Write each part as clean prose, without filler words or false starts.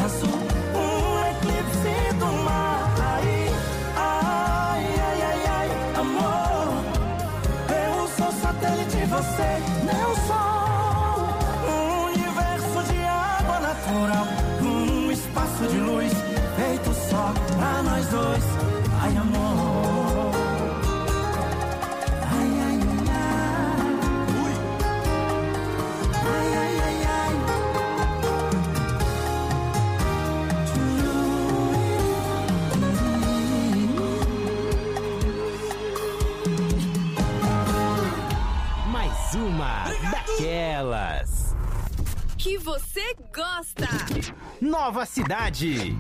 de azul, eclipse do mar. Ai, ai, ai, ai, amor, eu sou satélite, você não sou. Um universo de água natural, um espaço de luz feito só pra nós dois. Ai, amor. Ai, ai, ai, ai. Ui. Ai, ai, ai, ai. Mais uma daquelas que você gosta. Nova Cidade.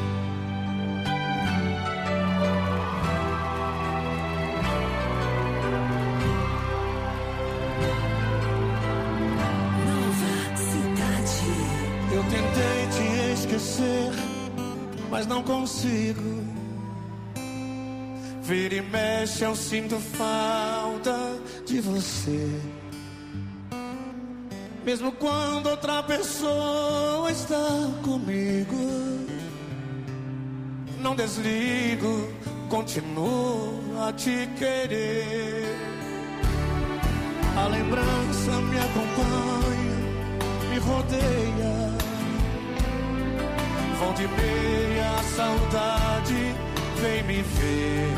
Eu tentei te esquecer, mas não consigo. Vira e mexe, eu sinto falta de você. Mesmo quando outra pessoa está comigo, não desligo, continuo a te querer. A lembrança me acompanha, me rodeia. Volta e meia, a saudade vem me ver.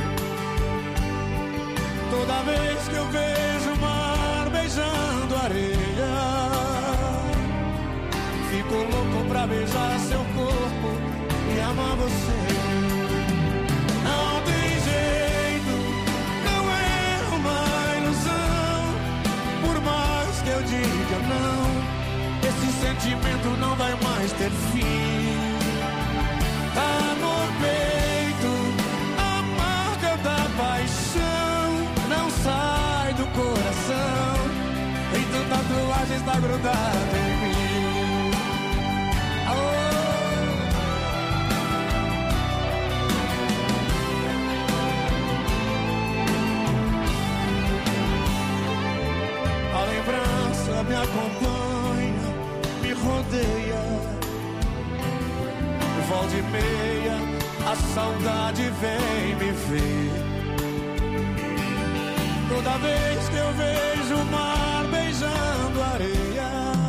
Toda vez que eu vejo o mar beijando a areia, fico louco pra beijar seu corpo e amar você. Não tem jeito, não é uma ilusão. Por mais que eu diga não, esse sentimento não vai mais ter fim. Tá no peito a marca da paixão, não sai do coração. Então tatuagem está grudada em mim. A lembrança me acompanha, me rodeia. Volta e meia, a saudade vem me ver. Toda vez que eu vejo o mar beijando a areia,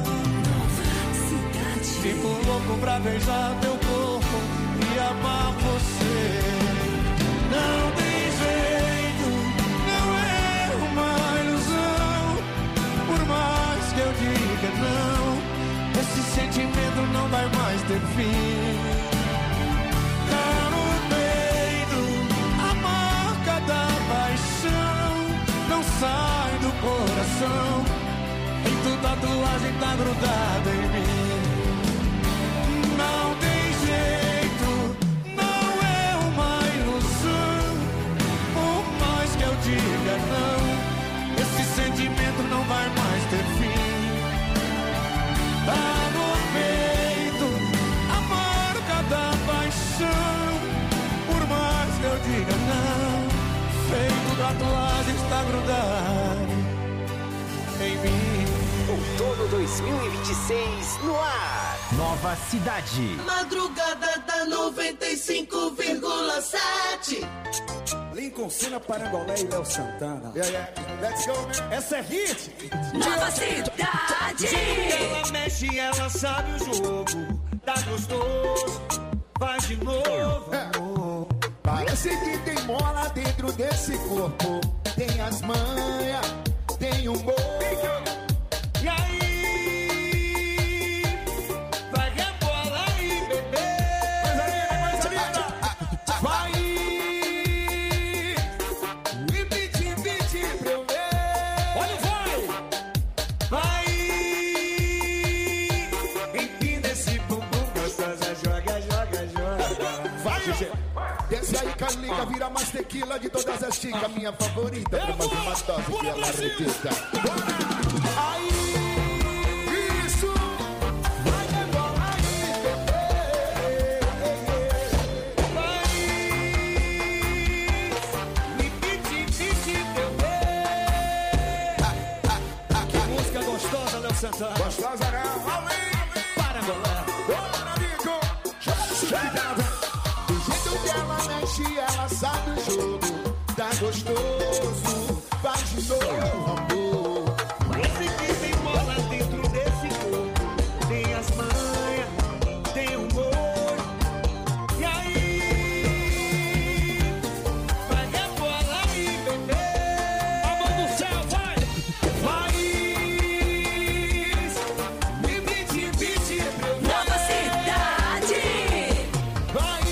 fico louco pra beijar teu corpo e amar você. Não tem jeito, não é uma ilusão. Por mais que eu diga não, esse sentimento não vai mais ter fim. Tá no peito a marca da paixão, não sai do coração. Então tatuagem tá grudada em mim. Não tem jeito, não é uma ilusão. Por mais que eu diga não, esse sentimento não vai mais ter fim. Tá no peito a marca da paixão. Por mais que eu diga não, feito tatuagem está grudado em mim. Outono 2026 no ar. Nova Cidade. Madrugada da 95,7. Lincoln Sena, Parangolé e Léo Santana. Let's go, man. Essa é hit. Nova Cidade. Ela mexe, ela sabe o jogo. Tá gostoso, faz de novo. Parece que tem mola dentro desse corpo. Tem as manhas, tem humor. E aí, vai rebolar aí, bebê. Vai e pede pra eu ver. Olha o vai empina esse bumbum gostosa. Joga, joga, joga. Vai, desce aí, Carlinha, vira mais tequila de todas as chicas. Minha favorita, pra mais uma dose que ela repita. Aí, isso, vai rebolar aí, bebê. Vai me pede pra eu ver. Que música gostosa, Léo Santana. Gostosa, não? Parangolé. Bora, Nico. gostoso, vai de novo, amor. Esse que tem bola dentro desse corpo, tem as manhas, tem humor. E aí, vai rebolar e beber. A mão do céu, vai! Vai! Me bite, bite, meu Nova Cidade. Vai,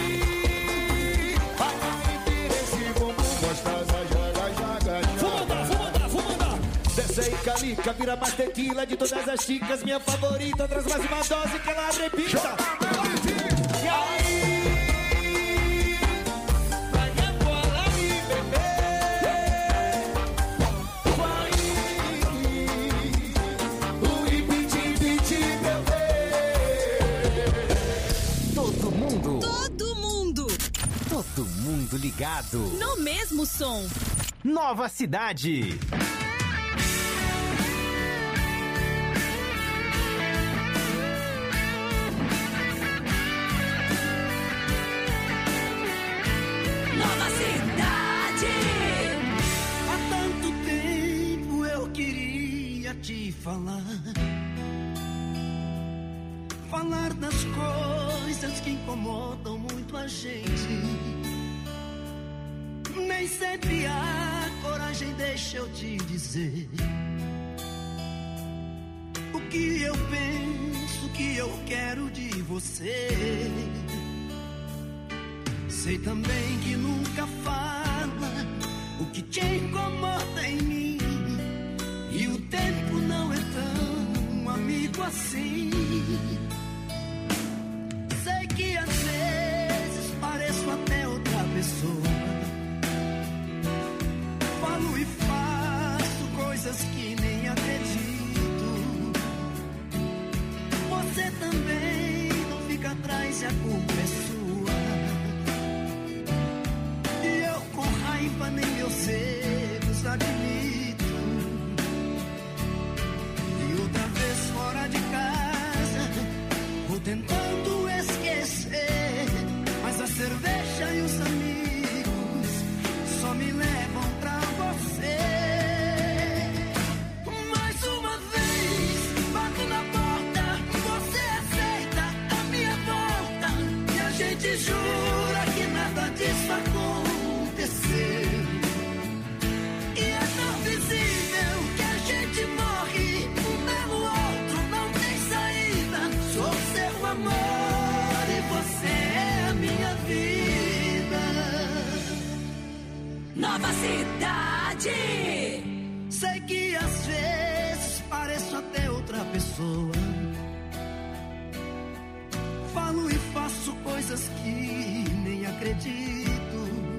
vira esse bumbum gostosa, joga, joga, joga. Vou mandar. Desce aí, calica, vira mais tequila de todas as chicas. Minha favorita, traz mais uma dose que ela repita. E aí, vai rebolar e beber. Vai, ui, piti, piti, bebê. Todo mundo, Todo mundo ligado. no mesmo som. Nova Cidade. Nova Cidade. Há tanto tempo eu queria te falar. Falar das coisas que incomodam muito a gente. Nem sempre há coragem, deixa eu te dizer. O que eu penso, o que eu quero de você. Sei também que nunca fala o que te incomoda em mim. E o tempo não é tão amigo assim. Sei que às vezes pareço até outra pessoa. Falo e faço coisas que nem acredito. Você também não fica atrás e a culpa é sua. E eu com raiva nem meus erros admito. E outra vez fora de casa, vou tentando esquecer. Mas a cerveja e os amigos só me levam pra você. Mais uma vez, bato na porta, você aceita a minha volta. E a gente jura que nada disso aconteceu. E é tão visível que a gente morre um pelo outro, não tem saída. Sou seu amor e você é a minha vida. Nova Cidade. Sei que às vezes pareço até outra pessoa. Falo e faço coisas que nem acredito.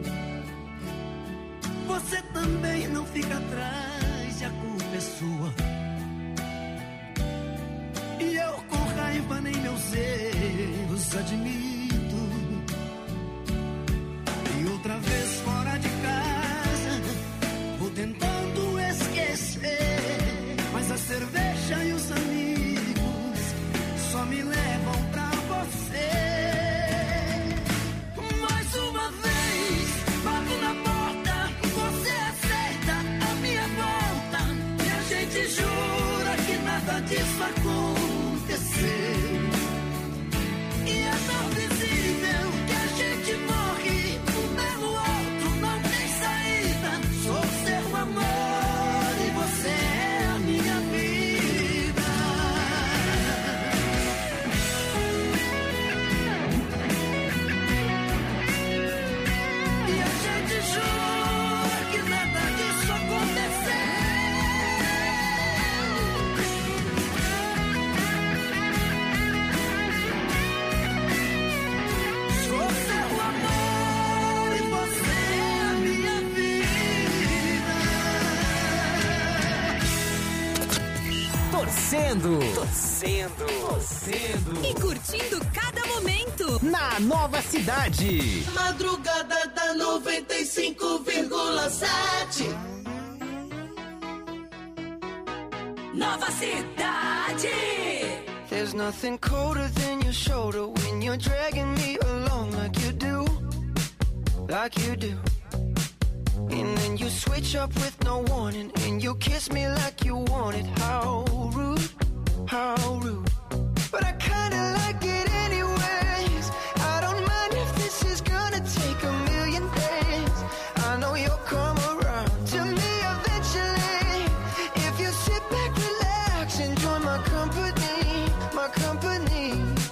Você também não fica atrás e a culpa é sua. E eu com raiva nem meus erros admito. E outra vez fora de casa, vou tentando esquecer. Mas a cerveja e os amigos só me levam pra você. Mais uma vez, bato na porta, você aceita a minha volta. E a gente jura que nada disso aconteceu. E é tão visível que a gente morre um pelo outro, não tem saída. Sou seu amor e você é a minha vida. E a gente jura que nada disso aconteceu. Sou seu amor e você é a minha vida. Torcendo. E curtindo cada momento. Na Nova Cidade. Madrugada da 95,7. Nova Cidade. There's nothing colder than your shoulder when you're dragging me along like you do. And then you switch up with no warning, and you kiss me like you want it. How rude, how rude. But I kinda like it anyways. I don't mind if this is gonna take a million days. I know you'll come around to me eventually. If you sit back, relax, enjoy my company, my company.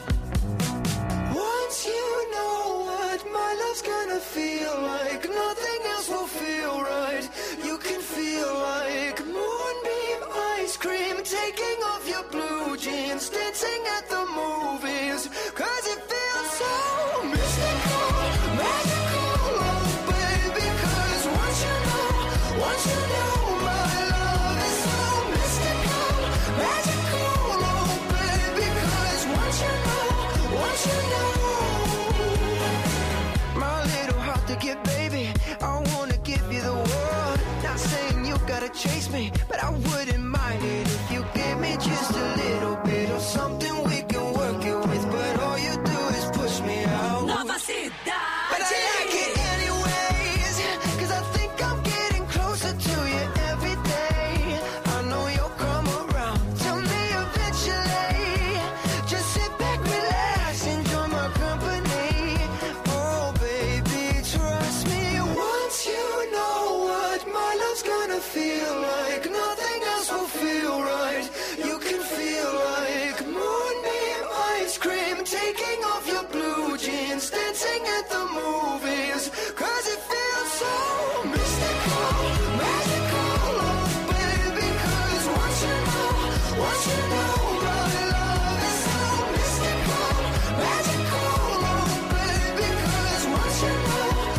Once you know what my love's gonna feel like, nothing else will feel right. You can feel like moonbeam ice cream, taking off your blue jeans, dancing at the movies, 'cause it feels so mystical, magical, oh baby. 'Cause once you know my love is so mystical, magical, oh baby. 'Cause once you know my little heart to give, baby, I wanna give you the world. Not saying you gotta chase me, but I wouldn't mind it if you give me just a little bit of something we can work it with. But all you do is push me out. Nova Cidade. But I like it anyways, 'cause I think I'm getting closer to you every day. I know you'll come around to me eventually. Just sit back, relax, enjoy my company. Oh baby, trust me. Once you know what my love's gonna feel like, nothing else will feel right. You can feel like moonbeam ice cream, taking off your blue jeans, dancing at the movies, 'cause it feels so mystical, magical, oh baby. 'Cause once you know my love is so mystical, magical, oh baby. 'Cause once you know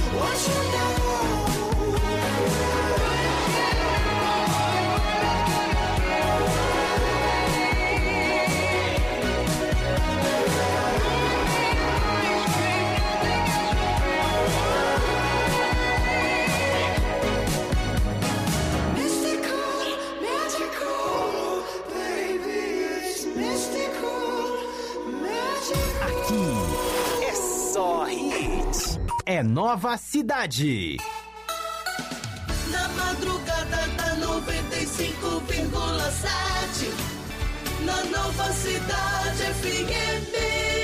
Aqui é só hits. É Nova Cidade. Na madrugada da 95,7. Na Nova Cidade FM.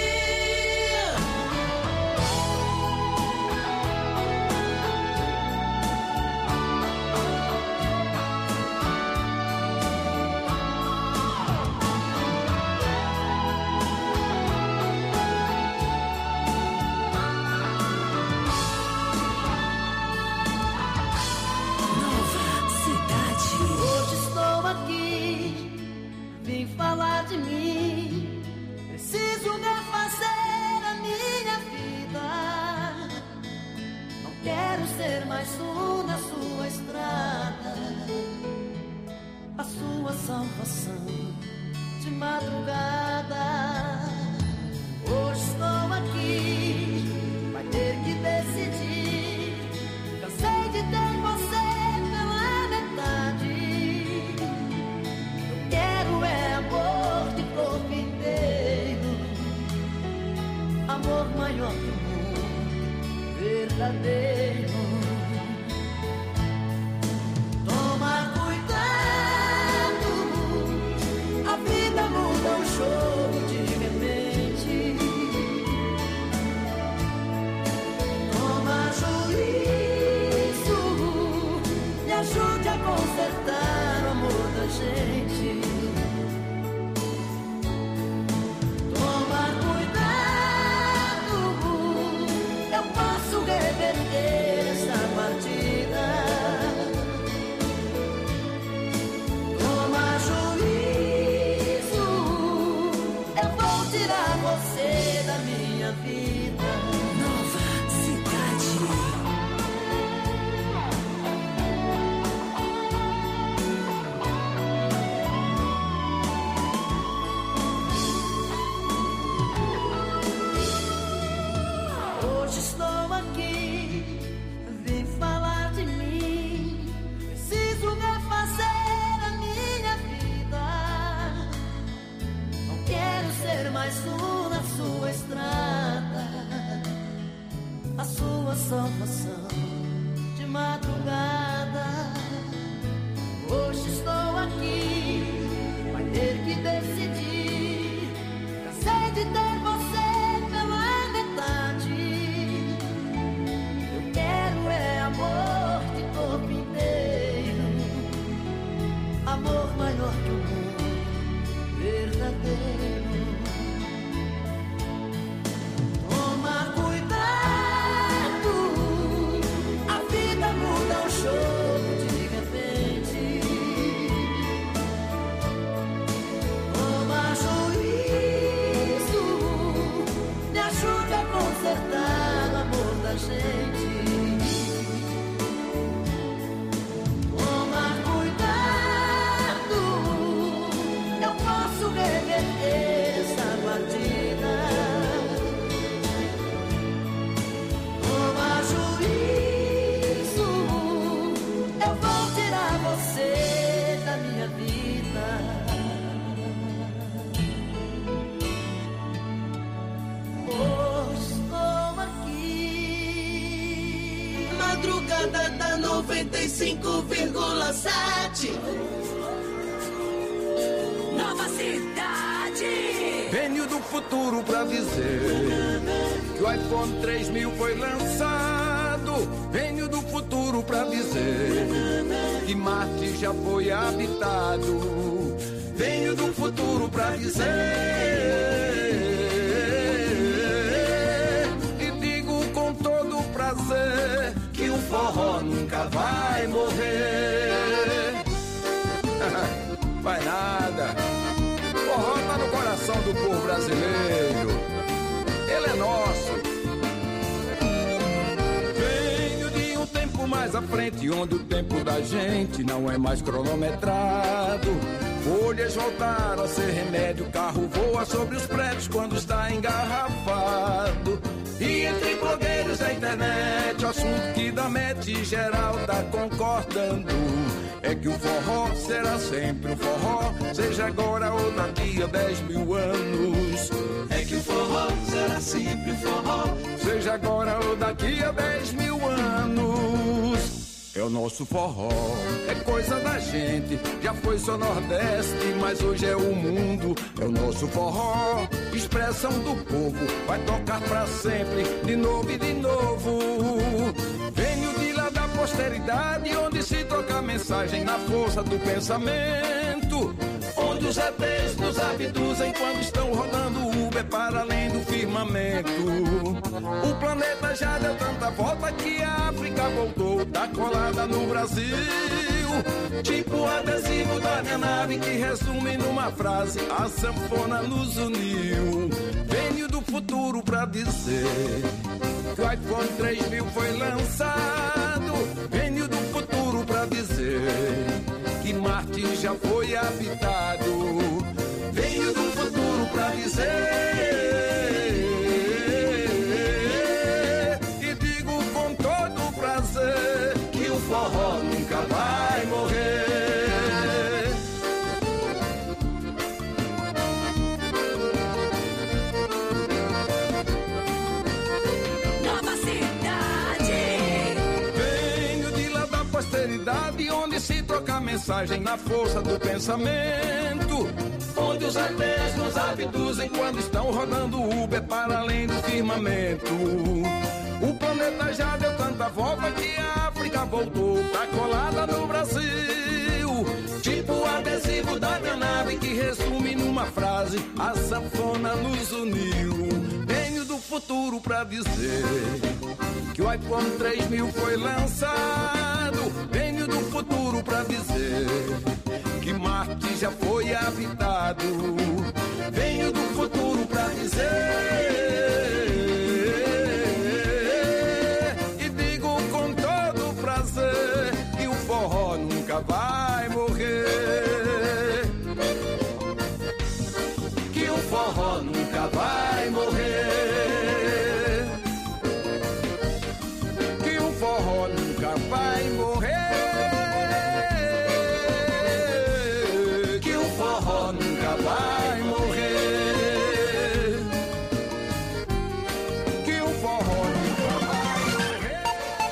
Hoje estou aqui, vim falar de mim. Preciso refazer a minha vida. Não quero ser mais um na sua estrada. A sua salvação de madrugada. Hoje estou aqui, vai ter que decidir. Cansei de ter você pela metade. Eu quero é amor de corpo inteiro, amor maior que o mundo, verdadeiro. Toma cuidado, a vida muda um jogo de repente. Toma juízo, me ajude a consertar o amor da gente. Toma cuidado, eu posso reverter essa partida. Toma juízo, eu vou tirar você da minha vida. Nova Cidade. Hoje estou aqui, vim falar de mim. Preciso refazer a minha vida. Não quero ser mais um na sua estrada. madrugada da 95,7. Nova Cidade. Venho do futuro pra dizer que o iPhone 3000 foi lançado. Venho do futuro pra dizer que Marte já foi habitado. Venho do futuro pra dizer e digo com todo prazer que o forró nunca vai morrer. Vai nada. Forró tá no coração do povo brasileiro. Ele é nosso. Venho de um tempo mais à frente, onde o tempo da gente não é mais cronometrado. Folhas voltaram a ser remédio, carro voa sobre os prédios quando está engarrafado. E entre blogueiros da internet, o assunto que da mete geral tá concordando é que o forró será sempre o forró, seja agora ou daqui a 10 mil anos. É que o forró será sempre o forró, seja agora ou daqui a 10 mil anos. É o nosso forró, é coisa da gente, já foi só Nordeste, mas hoje é o mundo. É o nosso forró, expressão do povo, vai tocar pra sempre, de novo e de novo. Venho de lá da posteridade, onde se troca mensagem na força do pensamento, onde os ETs nos abduzem quando estão rodando Uber para além do firmamento. O planeta já deu tanta volta que a África voltou, tá colada no Brasil, tipo adesivo da minha nave que resume numa frase: a sanfona nos uniu. Venho do futuro pra dizer que o iPhone 3000 foi lançado. Venho do futuro pra dizer que Marte já foi habitado. Venho do futuro pra dizer e digo com todo prazer que o forró nunca vai morrer. Nova Cidade. Venho de lá da posteridade, onde se troca mensagem na força do pensamento, onde os ETs nos abduzem quando estão rodando Uber para além do firmamento. O planeta já deu tanta volta que a África voltou, tá colada no Brasil, tipo adesivo da minha nave que resume numa frase: a sanfona nos uniu. Venho do futuro pra dizer que o iPhone 3000 foi lançado. Venho do futuro pra dizer que Marte já foi habitado. Venho do futuro pra dizer e digo com todo prazer que o forró nunca vai morrer. Que o forró nunca vai morrer. Que o forró nunca vai morrer. Nunca vai morrer. Que o forró nunca vai morrer.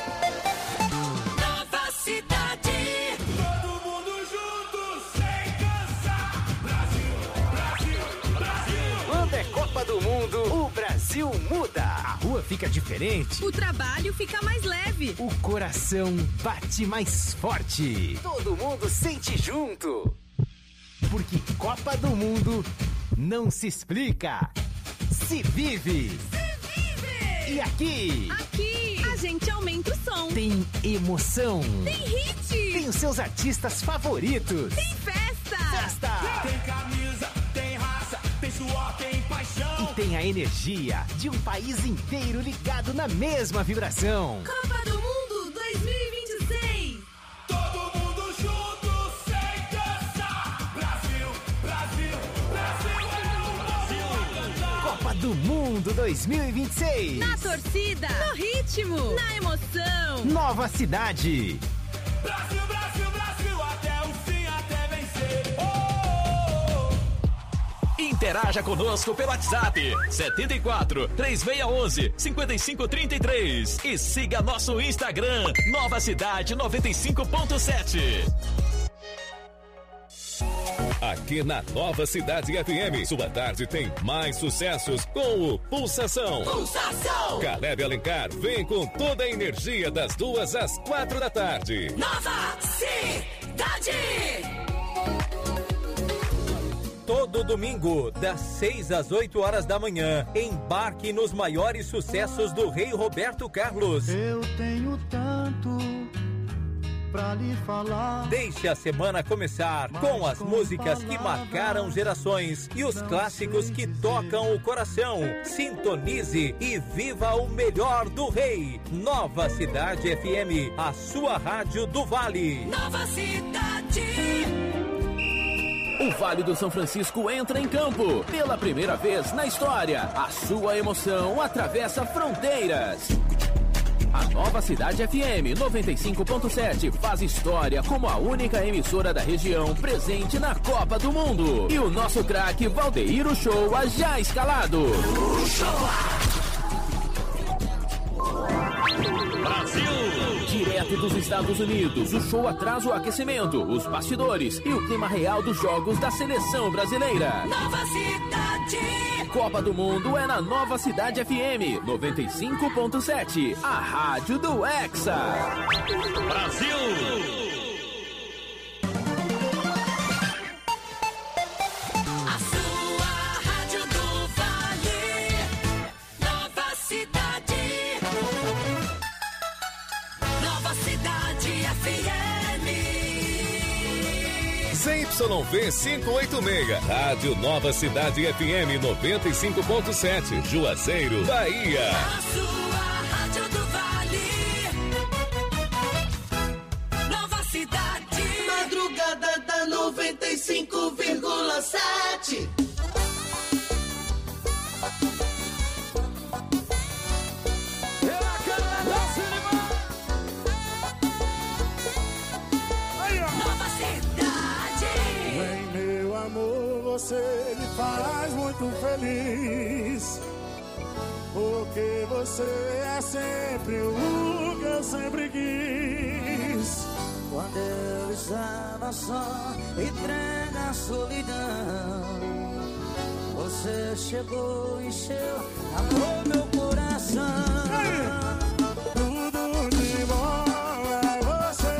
Nova Cidade. Todo mundo junto, sem cansar. Brasil, Brasil, Brasil. Quando é Copa do Mundo, o Brasil muda. A rua fica diferente. O trabalho fica mais leve. O coração bate mais forte. Todo mundo sente junto. Porque Copa do Mundo não se explica, se vive. E aqui A gente aumenta o som. tem emoção, Tem hit. tem os seus artistas favoritos. Tem festa. Tem camisa, tem raça, tem suor, tem paixão. E tem a energia de um país inteiro ligado na mesma vibração. Copa do Mundo 2026. Todo mundo junto, sem cansar. Brasil, Brasil, Brasil é o Brasil a cantar. Copa do Mundo 2026. Na torcida. No ritmo. Na emoção. Nova Cidade. Brasil, Brasil, Brasil, até o fim, até vencer. Oh, oh, oh. Interaja conosco pelo WhatsApp 74 3611 5533 e siga nosso Instagram Nova Cidade 95.7. Aqui na Nova Cidade FM, sua tarde tem mais sucessos com o Pulsação. Pulsação! Caleb Alencar vem com toda a energia das 2 às 4 da tarde. Nova Cidade! Todo domingo, das 6 às 8 horas da manhã, embarque nos maiores sucessos do Rei Roberto Carlos. Eu tenho tanto pra lhe falar. Deixe a semana começar com as músicas que marcaram gerações e os clássicos que tocam o coração. Sintonize e viva o melhor do Rei. Nova Cidade FM, a sua rádio do Vale. Nova Cidade! O Vale do São Francisco entra em campo. Pela primeira vez na história, a sua emoção atravessa fronteiras. A Nova Cidade FM 95.7 faz história como a única emissora da região presente na Copa do Mundo. E o nosso craque Valdeir Uchoa já escalado. Brasil! Direto dos Estados Unidos, o show traz o aquecimento, os bastidores e o clima real dos jogos da seleção brasileira. Nova Cidade! Copa do Mundo é na Nova Cidade FM 95.7, a rádio do Hexa. Brasil! ZYV 586, Rádio Nova Cidade FM 95.7, Juazeiro, Bahia. A sua rádio do Vale. Nova Cidade. Madrugada da 95,7. Você me faz muito feliz, porque você é sempre o que eu sempre quis. Quando eu estava só, entregue à solidão, você chegou e encheu, amor, meu coração. Tudo de bom é você.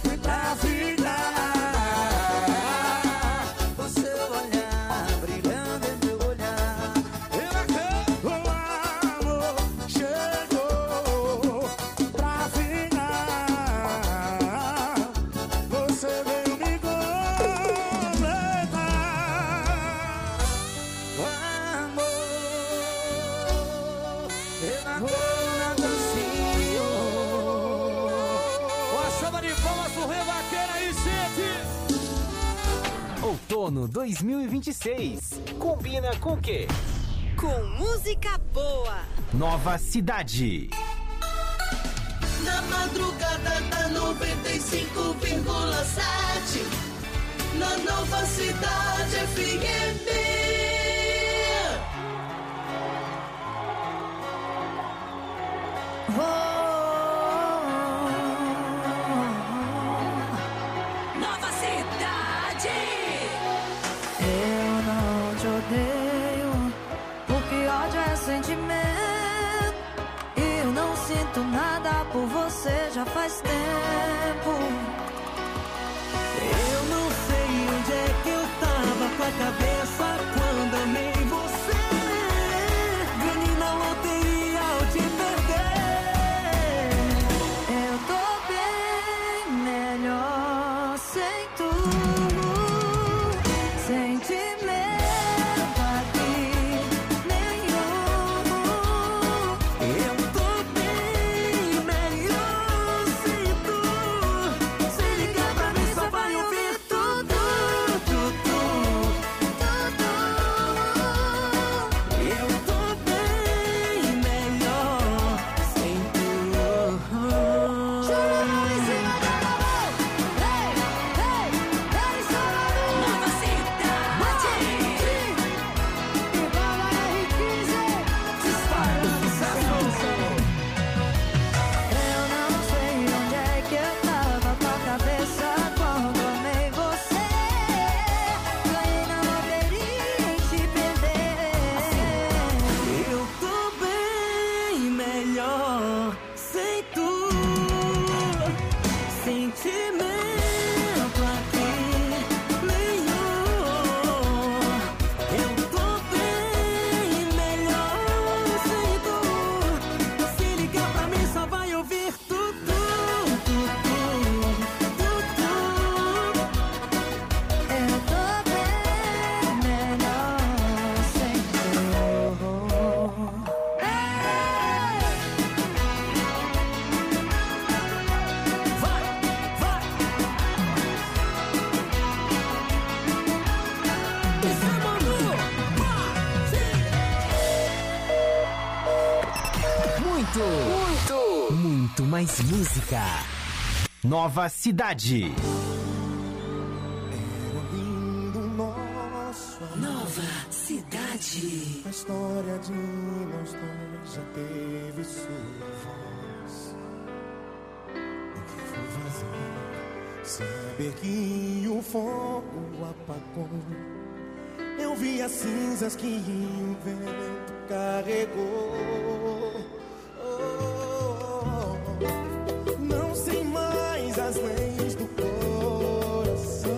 Você olhar brilhando. Outono 2026. Combina com o quê? Com música boa. Nova Cidade. Na madrugada da 95,7. Na Nova Cidade FM. Nova Cidade. Eu não te odeio, porque ódio é sentimento. E eu não sinto nada por você já faz tempo. Eu não sei onde é que eu tava com a cabeça quando amei você. Ganhei na loteria ao te perder. Eu tô bem melhor sem tu. Sentimento aqui nenhum. Eu tô bem melhor sem tu. Se ligar pra mim só vai ouvir tudo. Eu tô bem melhor sem tu. Chora em cima da mão. Hey, hey, hey, chora. Nova Cidade. E bala R15. Dispara o sucesso. Eu não sei onde é que eu tava com a cabeça quando amei você. Ganhei na loteria e te perder. Eu tô bem melhor sem tu. Sentimento aqui nenhum. Eu tô bem melhor sem tu. Se ligar pra mim só vai ouvir tudo. Eu tô bem melhor sem tu. Muito mais música. Nova Cidade. Era lindo nosso amor. Nova Cidade. A história de nós dois já teve sua voz. O que foi vazio, saber que o fogo apagou. Eu vi as cinzas que o vento carregou. Não sei mais as leis do coração.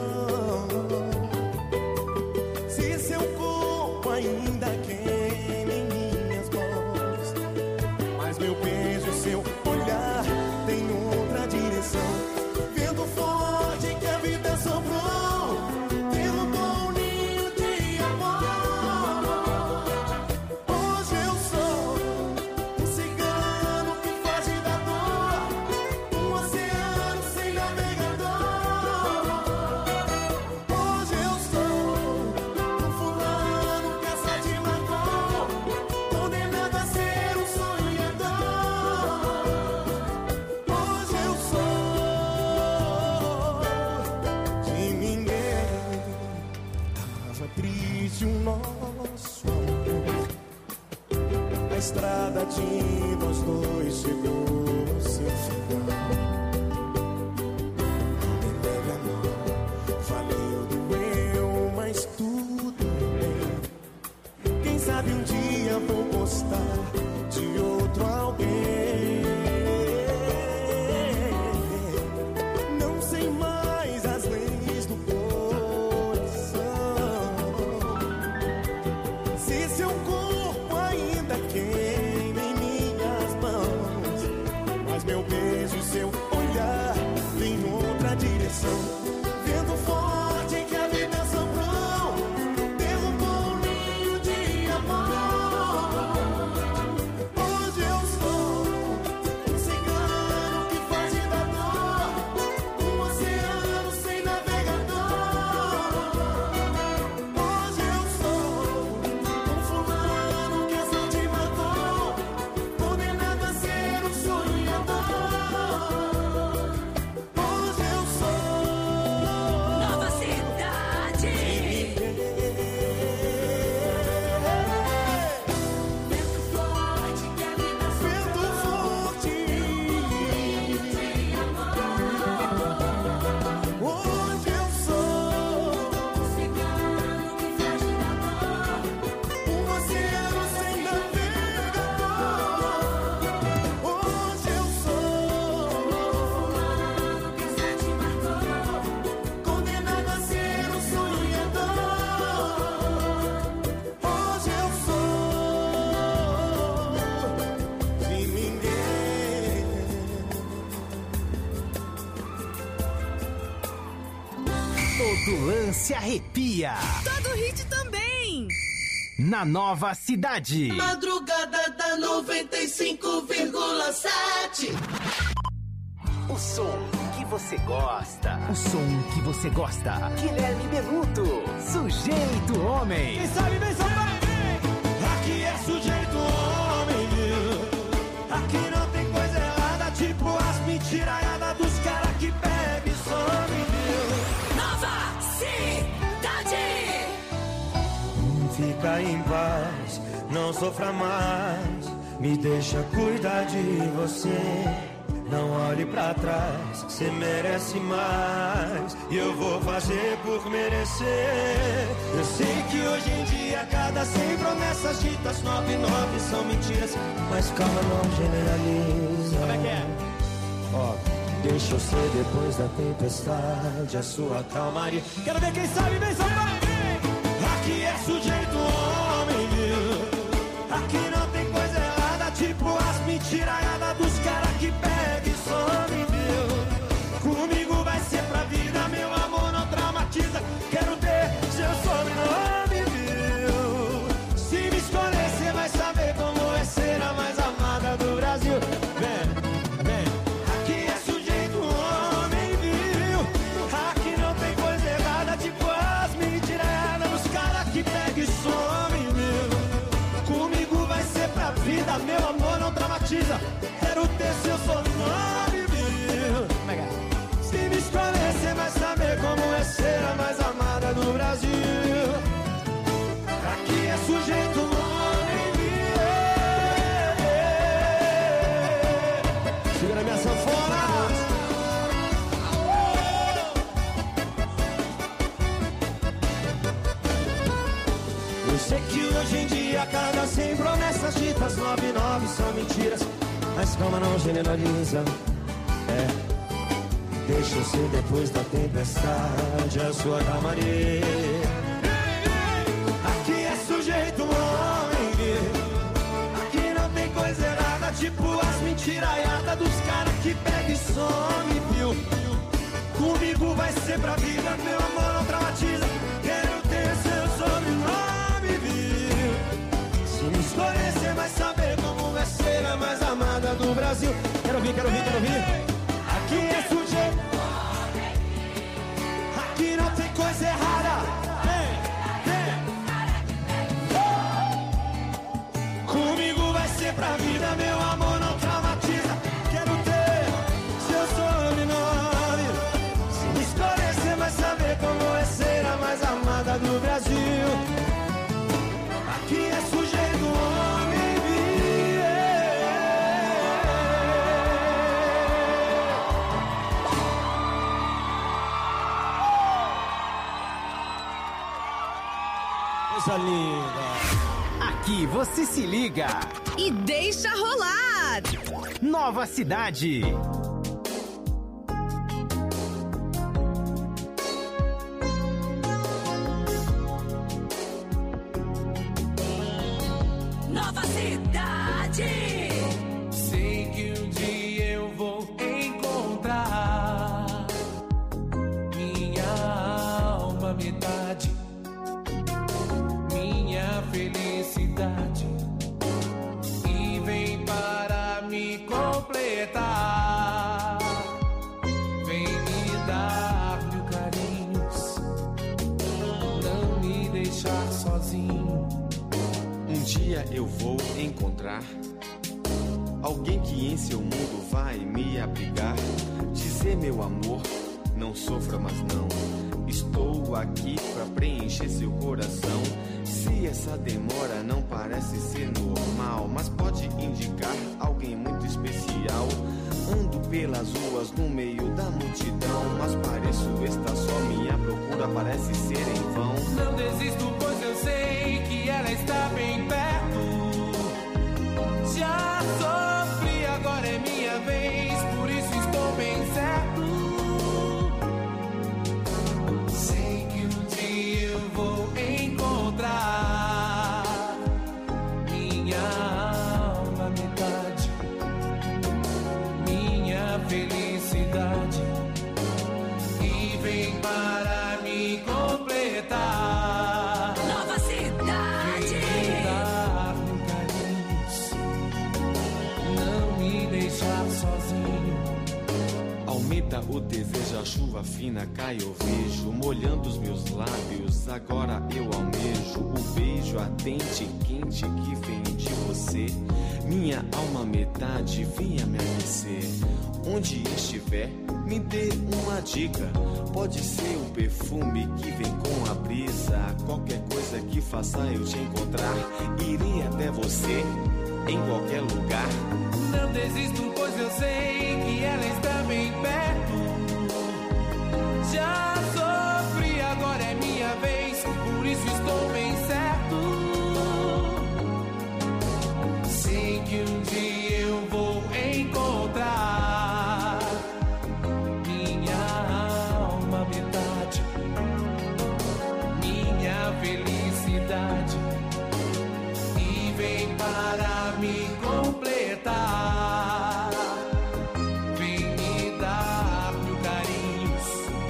Se seu corpo ainda queima em minhas mãos, mas meu beijo e seu olhar tem outra direção. Vento forte que a vida sobrou, derrubou um ninho de amor. Hoje eu sou um cigano que foge da dor, um oceano sem navegador. Hoje eu sou um fulano que a sorte marcou, condenado a ser um sonhador. Hoje eu sou de ninguém. Tava triste o nosso amor. A estrada de nós dois chegou ao seu final. Me leve a mão, valeu, doeu, mas tudo bem. Quem sabe um dia vou gostar de outro alguém. Não sei mais as leis do coração. Se seu corpo ainda queima em minhas mãos, mas meu beijo e seu olhar tem outra direção. Vento forte que a vida sobrou, derrubou um ninho de amor. Hoje eu sou um cigano que foge da dor, um oceano sem navegador. Todo lance arrepia. Todo hit também. Na Nova Cidade. Madrugada da 95,7. O som que você gosta. O som que você gosta. Guilherme Benuto. Sujeito Homem. Quem sabe bem só para mim. Aqui é Sujeito Homem. Aqui não tem coisa errada, tipo as mentiraiadas dos caras que bebem e some. Nova Cidade. Fica em paz, não sofra mais. Me deixa cuidar de você. Não olhe pra trás, cê merece mais. E eu vou fazer por merecer. Eu sei que hoje em dia cada 100 promessas ditas 99 são mentiras. Mas calma, não generaliza. Como é que é? Ó, deixa eu ser depois da tempestade a sua calmaria. Quero ver quem sabe bem só para mim. Aqui é Sujeito Homem. Aqui não tem coisa errada, tipo as mentiraiadas dos caras que pegam e some, viu? Comigo vai ser pra vida, meu amor não traumatiza. Quero ter seu sobrenome, viu? Se me escolher, cê vai saber como é ser a mais amada do Brasil. Vem, vem. Aqui é Sujeito Homem, viu? Aqui não tem coisa errada, tipo as mentiraiadas dos caras que pegam e some, viu? Comigo vai ser pra vida, meu amor não traumatiza. Quero ter seu sobrenome, viu? Se me escolher, cê vai saber como é ser a mais amada do Brasil. Aqui é Sujeito Homem, viu? Segura minha sanfona. Eu sei que hoje em dia cada 100 promessas ditas 99 são mentiras. Mas calma, não generaliza. É, deixa eu ser depois da tempestade a sua calmaria. Aqui é Sujeito Homem. Aqui não tem coisa errada, tipo as mentiraiadas dos caras que pegam e some, viu? Comigo vai ser pra vida, meu amor não traumatiza. Quero ter seu sobrenome, viu? Se me escolher, cê vai saber como vai ser a mais amada do Brasil. Quero ouvir, quero ouvir, quero ouvir. Aqui é Sujeito. Aqui não tem coisa errada. Comigo vai ser pra vida, meu amor não traumatiza. Quero ter seu sobrenome. Se me escolher, cê vai saber como é ser a mais amada do Brasil. Aqui é Sujeito Homem. Coisa linda. Aqui você se liga. E deixa rolar. Nova Cidade. Nova Cidade. Sei que um dia eu vou encontrar minha alma metade, minha felicidade, e vem para me completar. Vem me dar mil carinhos, não me deixar sozinho. Um dia eu vou encontrar alguém que em seu mundo vai me abrigar. Dizer, meu amor, não sofra, mas não. Estou aqui pra preencher seu coração. Se essa demora não parece ser normal, mas pode indicar alguém muito especial. Ando pelas ruas no meio da multidão, mas pareço estar só. Minha procura parece ser em vão. Não desisto, pois eu sei que ela está bem perto. Já sofri, agora é minha vez, por isso estou bem certo. Sei que um dia eu vou encontrar minha alma metade, minha felicidade, e vem para me aumenta o desejo, a chuva fina cai, eu vejo, molhando os meus lábios, agora eu almejo o beijo ardente e quente que vem de você. Minha alma metade, venha me aquecer. Onde estiver, me dê uma dica. Pode ser o perfume que vem com a brisa. Qualquer coisa que faça eu te encontrar, irei até você, em qualquer lugar. Não desisto, pois eu sei que ela está bem perto. Já sofri, agora é minha vez, por isso estou bem certo. Sei que um dia eu vou encontrar minha alma metade, minha felicidade, e vem para me completar. Vem me dar mil carinhos,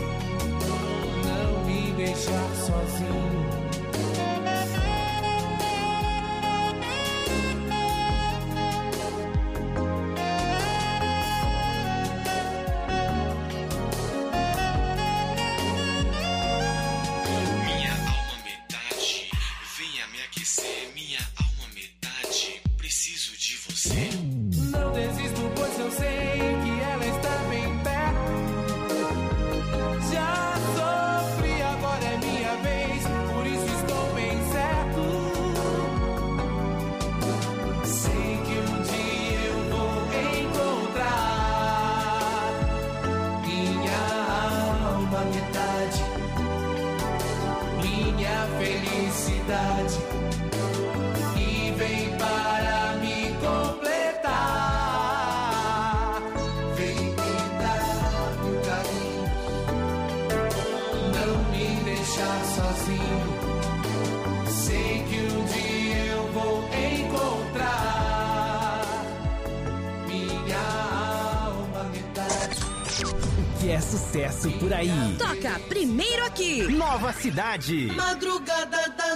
não me deixar sozinho. Minha alma metade, venha me aquecer. Minha alma metade, preciso de você. Não desisto, pois eu sei que ela está bem perto. Já sofri, agora é minha vez, por isso estou bem certo. Sei que um dia eu vou encontrar minha alma metade, minha felicidade, e vem para me completar. Vem me dar mil carinhos, não me deixar sozinho. Sei que um dia eu vou encontrar minha alma metade. Que é sucesso por aí. Toca primeiro aqui. Nova Cidade. Madrugada da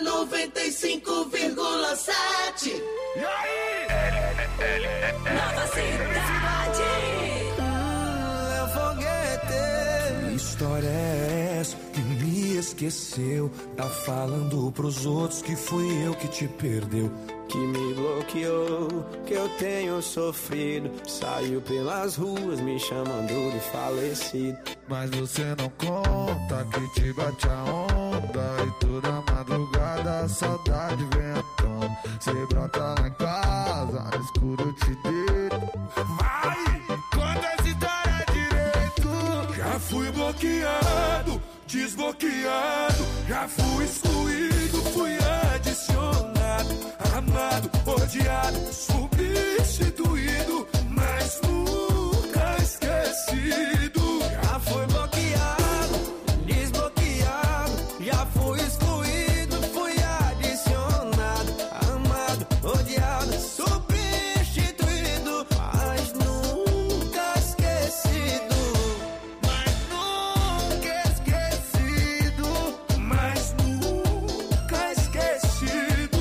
95,7. E aí? Nova Cidade. Léo Foguete. Que história é essa que me esqueceu? Tá falando pros outros que fui eu que te perdeu. Que me bloqueou, que eu tenho sofrido. Saiu pelas ruas me chamando de falecido. Mas você não conta que te bate a onda. E toda madrugada a saudade vem à tona. Cê brota lá em casa, no escuro eu te deito. Vai, conta essa história direito. Já fui bloqueado, desbloqueado. Já fui excluído, fui adicionado, amado, odiado, substituído, mas nunca esquecido. Já fui bloqueado, desbloqueado, já fui excluído, fui adicionado, amado, odiado, substituído, mas nunca esquecido. Mas nunca esquecido, mas nunca esquecido.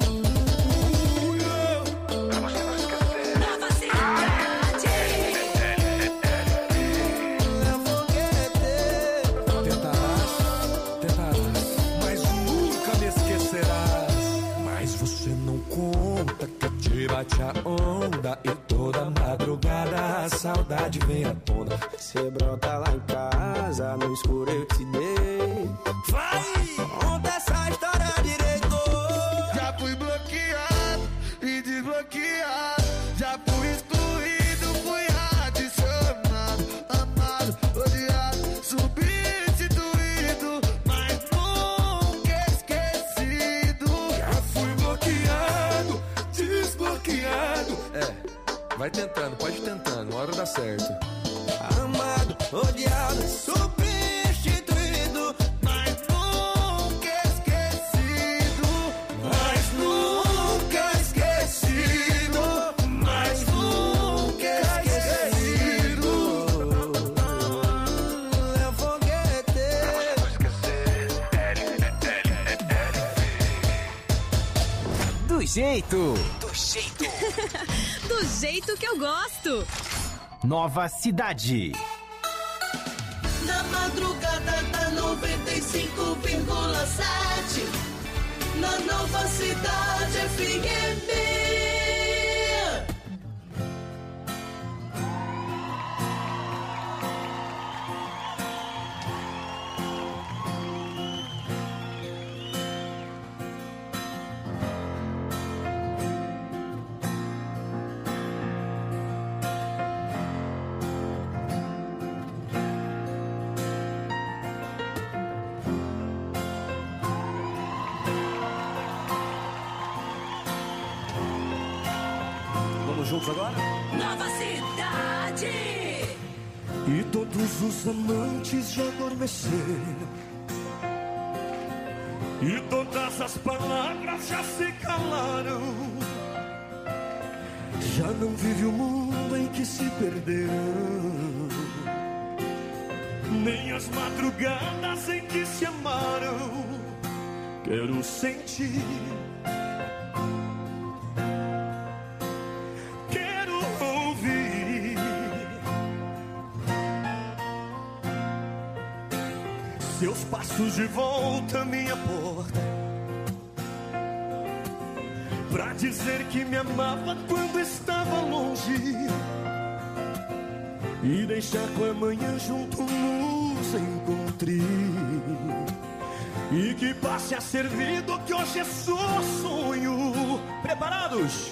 Nova Cidade. Tentarás, mas nunca me esquecerás. Mas você não conta que te bate a onda. E toda madrugada a saudade vem à tona. Cê brota lá em casa, no escuro eu te dei. Vai, conta essa história direito. Já fui bloqueado e desbloqueado. Já fui excluído, fui adicionado, amado, odiado, substituído, mas nunca esquecido. Já fui bloqueado, desbloqueado. Vai tentando, pode ir tentando, uma hora dá certo. Amado, odiado, substituído, mas nunca esquecido. Mas nunca esquecido, mas nunca esquecido. Léo Foguete. Do jeito. Do jeito que eu gosto. Nova Cidade. madrugada da 95,7 na Nova Cidade FM. Juntos agora? Nova Cidade. E todos os amantes já adormeceram, e todas as palavras já se calaram. Já não vive o mundo em que se perderam, nem as madrugadas em que se amaram. Quero sentir, seus passos de volta à minha porta, pra dizer que me amava quando estava longe, e deixar que amanhã junto nos encontre, e que passe a ser vida o que hoje é só sonho. Preparados?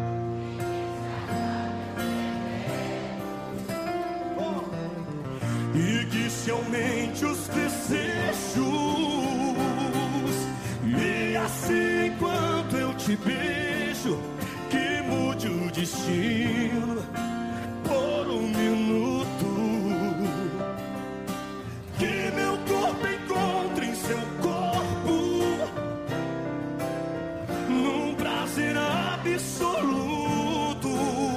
E que se aumente os desejos, e assim enquanto eu te beijo, que mude o destino por um minuto, que meu corpo encontre em seu corpo num prazer absoluto,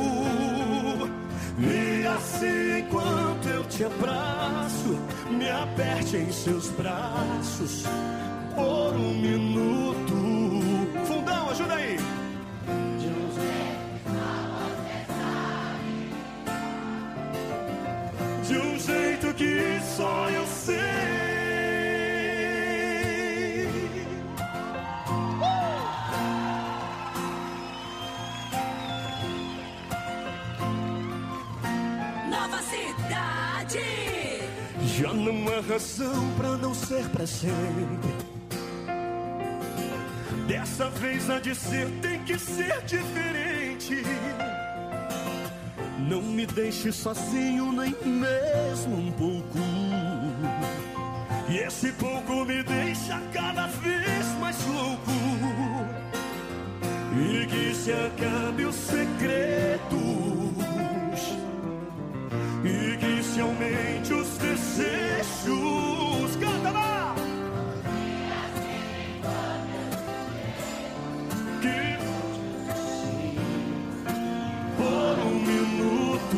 e assim enquanto eu te abraço, me aperte em seus braços por um minuto. Fundão, ajuda aí. De um jeito que só eu sei. Nova Cidade. Já não há razão pra não ser pra sempre. Dessa vez há de ser, tem que ser diferente. Não me deixe sozinho nem mesmo um pouco. E esse pouco me deixa cada vez mais louco. E que se acabe os segredos, e que se aumente os desejos. Canta lá! Que por um minuto,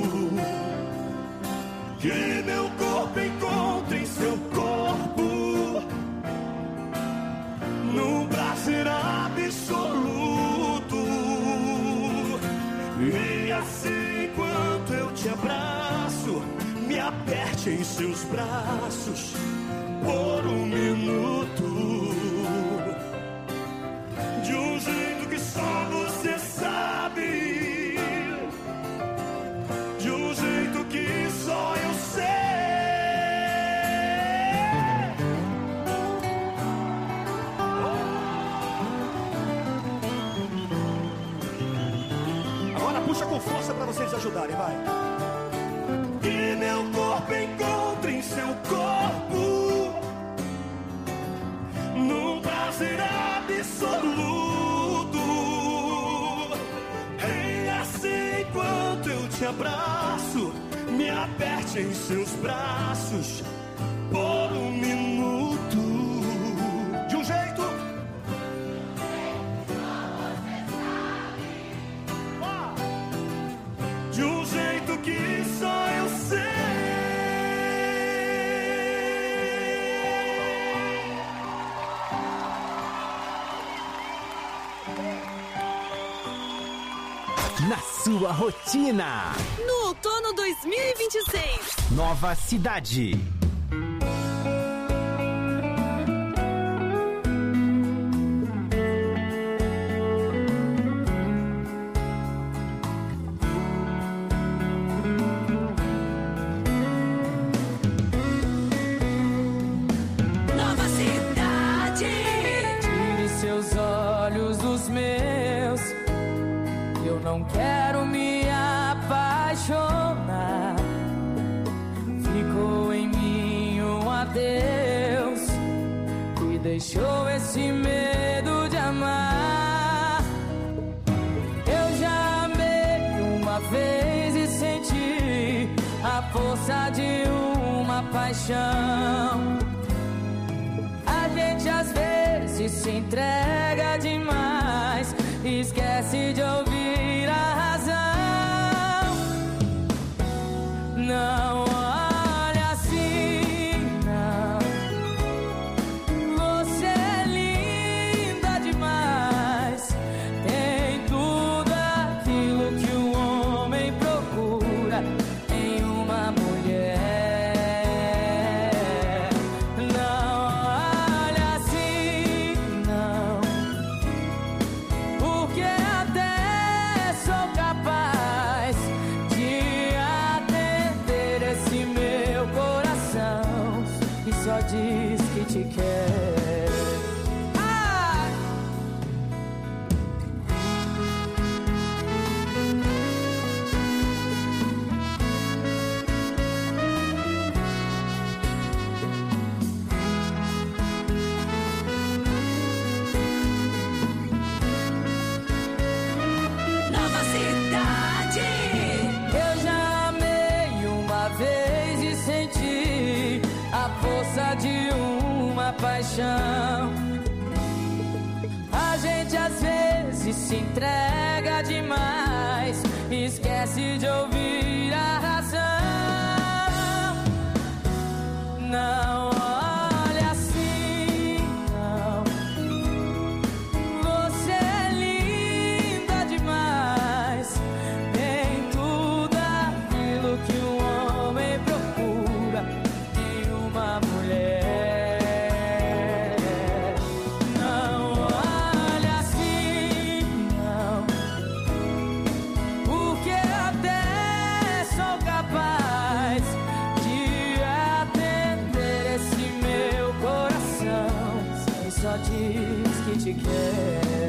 que meu corpo encontre em seu corpo num prazer absoluto, e assim enquanto eu te abraço, me aperte em seus braços por um minuto, de um jeito que só você sabe, de um jeito que só eu sei. Agora puxa com força pra vocês ajudarem, vai. Que meu corpo encontre em seu corpo num prazer absoluto, e assim enquanto eu te abraço, me aperte em seus braços por um minuto, de um jeito de um jeito que só eu sei. Na sua rotina. No outono 2026. Nova Cidade. não quero me apaixonar. Ficou em mim um adeus e deixou esse medo de amar. Eu já amei uma vez e senti a força de uma paixão. A gente às vezes se entrega demais e esquece de ouvir a razão. Não olha assim, não. Você é linda demais. Tem tudo aquilo que o homem procura em uma mulher. Não olha assim, não. Porque até sou capaz de atender esse meu coração que só diz que te quer. Ah! Nova cidade. Eu já amei uma vez e senti a força de uma paixão. A gente às vezes se entrega demais e esquece de ouvir a razão. Não olha assim, não. Você é linda demais. Tem tudo aquilo que um homem procura em uma mulher. Não olha assim, não. Porque até sou capaz de atender esse meu coração que só diz que te quer.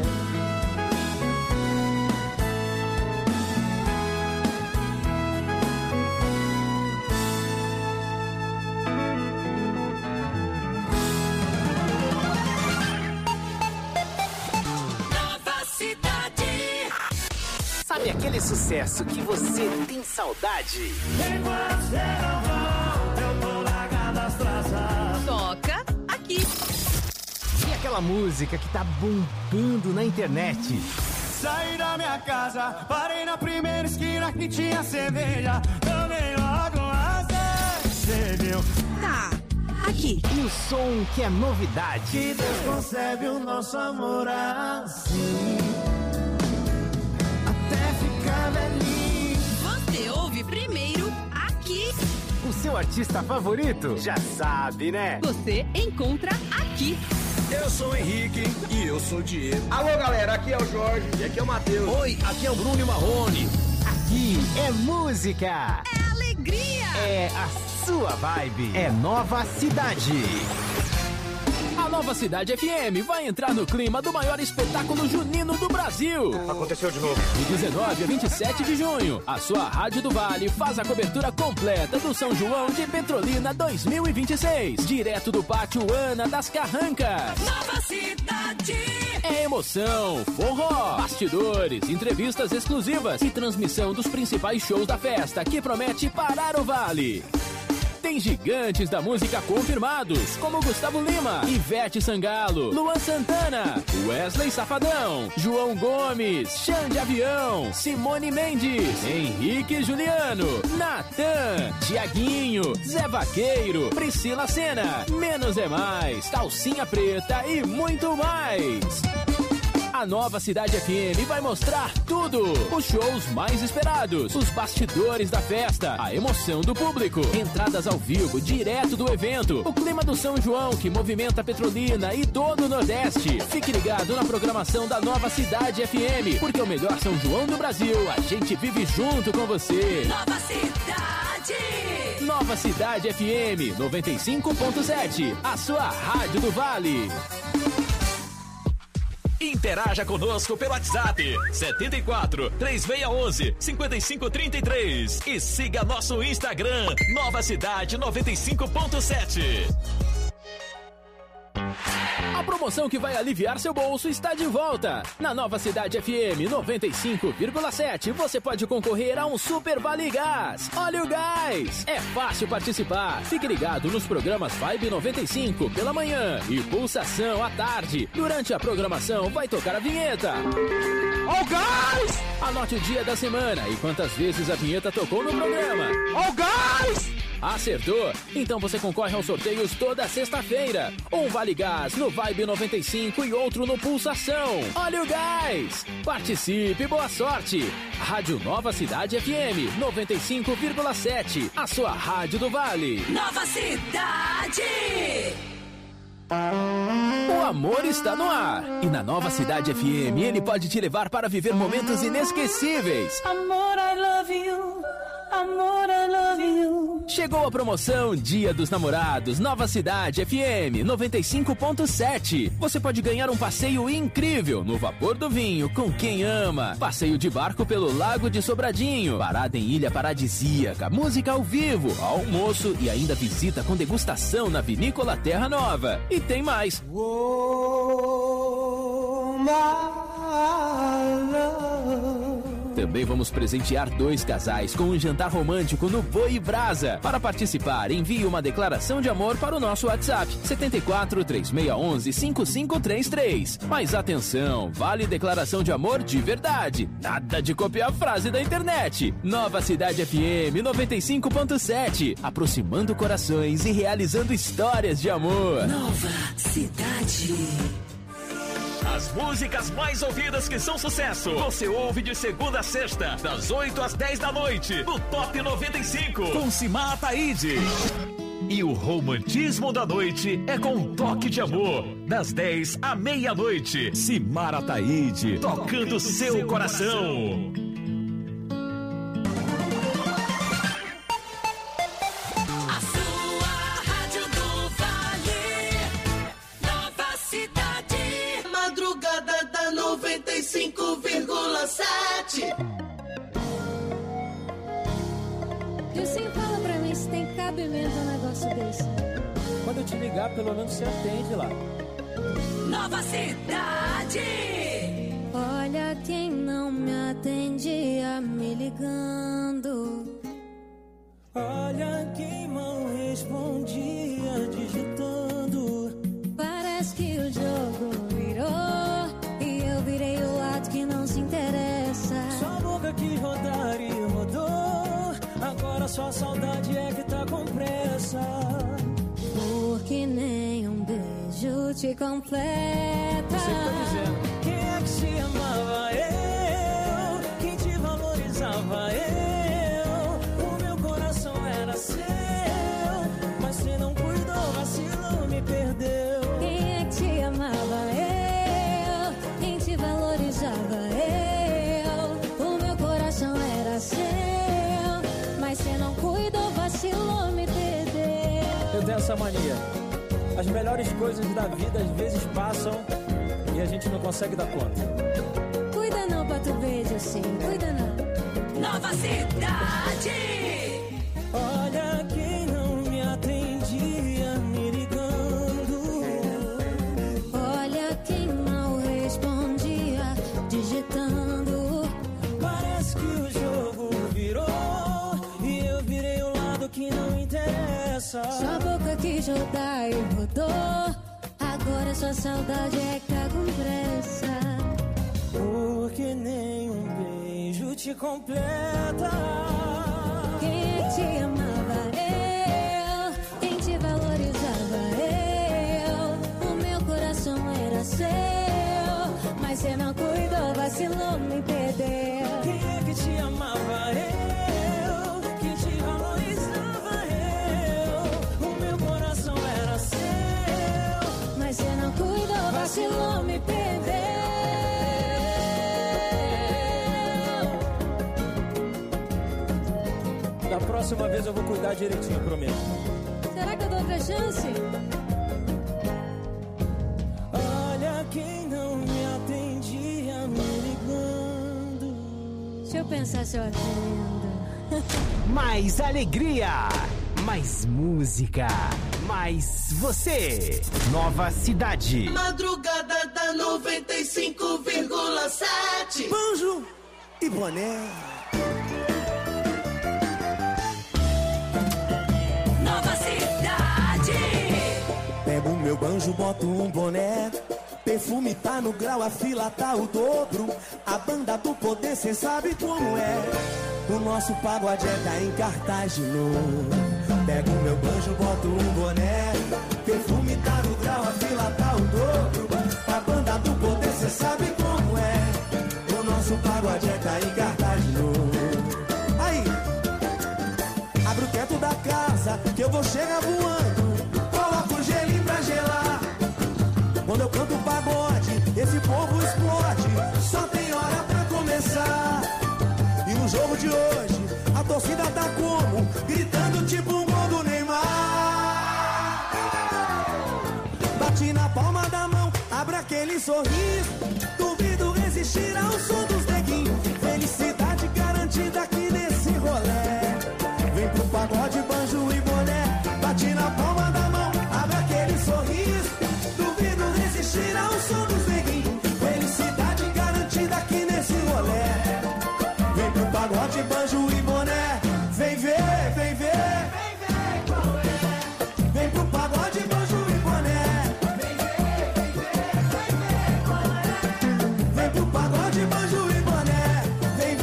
Nova cidade. Sabe aquele sucesso que você tem saudade? Enquanto não volta, eu tô largado as traças. Toca aqui. E aquela música que tá bombando na internet? Saí da minha casa, parei na primeira esquina que tinha cerveja. Tomei logo uma você viu? Tá, aqui. E o som que é novidade? Que Deus concebe o nosso amor assim, até ficar velhinho. Você ouve primeiro aqui. O seu artista favorito? Já sabe, né? Você encontra aqui. Eu sou o Henrique e eu sou o Diego. Alô, galera, aqui é o Jorge e aqui é o Matheus. Oi, aqui é o Bruno e Marrone. Aqui é música. É alegria. É a sua vibe. É Nova Cidade. A Nova Cidade FM vai entrar no clima do maior espetáculo junino do Brasil. Aconteceu de novo. De 19 a 27 de junho, a sua Rádio do Vale faz a cobertura completa do São João de Petrolina 2026. Direto do Pátio Ana das Carrancas. Nova cidade. É emoção, forró, bastidores, entrevistas exclusivas e transmissão dos principais shows da festa que promete parar o Vale. Tem gigantes da música confirmados, como Gustavo Lima, Ivete Sangalo, Luan Santana, Wesley Safadão, João Gomes, Xande Avião, Simone Mendes, Henrique Juliano, Natan, Tiaguinho, Zé Vaqueiro, Priscila Sena, Menos é Mais, Calcinha Preta e muito mais. A Nova Cidade FM vai mostrar tudo. Os shows mais esperados, os bastidores da festa, a emoção do público, entradas ao vivo direto do evento, o clima do São João que movimenta Petrolina e todo o Nordeste. Fique ligado na programação da Nova Cidade FM, porque o melhor São João do Brasil, a gente vive junto com você. Nova cidade. Nova Cidade FM 95.7, a sua rádio do Vale. Interaja conosco pelo WhatsApp 74 3611 5533 e siga nosso Instagram Nova Cidade 95.7. A promoção que vai aliviar seu bolso está de volta. Na Nova Cidade FM 95,7 você pode concorrer a um Super Vale Gás. Olha o gás! É fácil participar. Fique ligado nos programas Vibe 95 pela manhã e Pulsação à tarde. Durante a programação vai tocar a vinheta. Ó o gás! Anote o dia da semana e quantas vezes a vinheta tocou no programa. Ó o gás! Acertou? Então você concorre aos sorteios toda sexta-feira. Um Vale Gás no Vibe 95 e outro no Pulsação. Olha o gás! Participe, boa sorte! Rádio Nova Cidade FM 95,7. A sua rádio do Vale. Nova Cidade! O amor está no ar. E na Nova Cidade FM ele pode te levar para viver momentos inesquecíveis. Amor, I love you. Amor, I love you. Chegou a promoção Dia dos Namorados Nova Cidade FM 95.7. Você pode ganhar um passeio incrível no Vapor do Vinho com quem ama. Passeio de barco pelo Lago de Sobradinho. Parada em ilha paradisíaca. Música ao vivo, almoço e ainda visita com degustação na Vinícola Terra Nova. E tem mais. Também vamos presentear 2 casais com um jantar romântico no Boi Brasa. Para participar, envie uma declaração de amor para o nosso WhatsApp 74 3611 5533. Mas atenção, vale declaração de amor de verdade. Nada de copiar a frase da internet. Nova Cidade FM 95.7, aproximando corações e realizando histórias de amor. Nova Cidade. As músicas mais ouvidas que são sucesso, você ouve de segunda a sexta, das 8 às 10 da noite, no Top 95, com Simar Ataíde. E o romantismo da noite é com um toque de amor, das 10 à meia-noite. Simar Ataíde, tocando seu coração. Madrugada da 95,7. E sim, fala pra mim se tem cabimento um negócio desse. Quando eu te ligar, pelo menos você atende lá. Nova Cidade. Olha quem não me atendia me ligando. Olha quem mal respondia digitando. Parece que o jogo virou e eu virei o lado que não se interessa. Sua boca que rodar e rodou, agora sua saudade é que tá com pressa. Porque nenhum beijo te completa. Você tá dizendo, quem é que se amava? Eu. Quem te valorizava? Eu. O meu coração era seu, mas você não cuidou, vacilou, me perdeu. Quem é que te amava? Eu. Quem te valorizava? Eu. O meu coração era seu, mas você não cuidou, vacilou, me perdeu. Eu tenho essa mania. As melhores coisas da vida às vezes passam e a gente não consegue dar conta. Cuida não, Pato Verde, assim, cuida não. Nova Cidade. Olha quem não me atendia me ligando. Olha quem mal respondia digitando. Parece que o jogo virou e eu virei o lado que não interessa. Sua boca que rodar e rodou, agora sua saudade é que tá com pressa. Porque nenhum beijo te completa. Quem é que te amava? Eu. Quem te valorizava? Eu. O meu coração era seu, mas você não cuidou, vacilou, me perdeu. Quem é que te amava? Eu. Quem te valorizava? Eu. O meu coração era seu, mas você não cuidou, vacilou, me perdeu. Da próxima vez eu vou cuidar direitinho, prometo. Será que eu dou outra chance? olha quem não me atende. Deixa eu pensar se eu atendo. Mais alegria, mais música, mais você. Nova Cidade. Madrugada da 95,7. Banjo e boné. Nova Cidade. Pego o meu banjo, boto um boné. Perfume tá no grau, a fila tá o dobro. A banda do poder, cê sabe como é. O nosso pagode tá em cartaz de novo. Pego o meu banjo, boto um boné. Perfume tá no grau, a fila tá o dobro. A banda do poder, cê sabe como é. O nosso pagode tá em cartaz de novo. Aí, abre o teto da casa, que eu vou chegar voando. Coloca o gelinho pra gelar. Quando eu canto pagode, esse povo explode. Só tem hora pra começar. E no jogo de hoje, a torcida tá como? Gritando tipo um gol do Neymar. Bate na palma da mão, abre aquele sorriso.